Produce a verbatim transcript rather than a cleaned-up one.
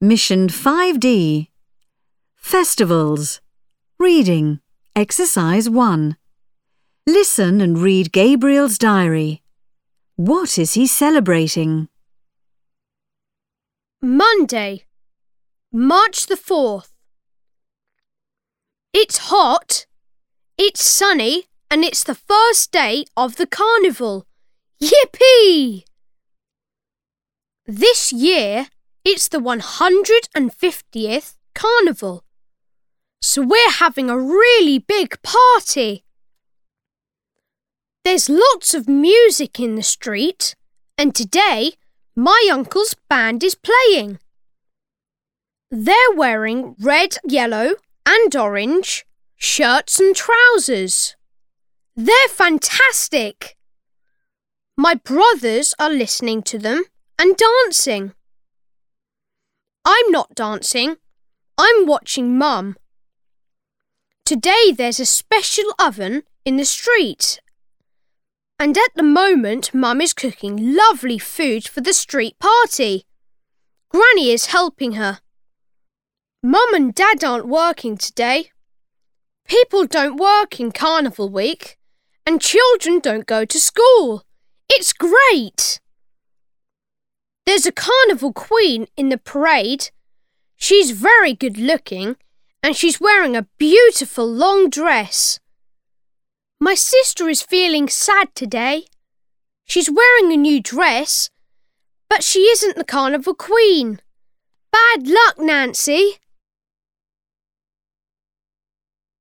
Mission five D. Festivals. Reading. Exercise one. Listen and read Gabriel's diary. What is he celebrating? Monday, March the fourth. It's hot, it's sunny, and it's the first day of the carnival. Yippee! This year, it's the one hundred fiftieth carnival. So we're having a really big party. There's lots of music in the street, and today my uncle's band is playing. They're wearing red, yellow and orange shirts and trousers. They're fantastic. My brothers are listening to them and dancing. I'm not dancing. I'm watching Mum. Today there's a special oven in the street. And at the moment, Mum is cooking lovely food for the street party. Granny is helping her. Mum and Dad aren't working today. People don't work in Carnival Week, and children don't go to school. It's great. There's a Carnival Queen in the parade. She's very good looking, and she's wearing a beautiful long dress. My sister is feeling sad today. She's wearing a new dress, but she isn't the Carnival Queen. Bad luck, Nancy.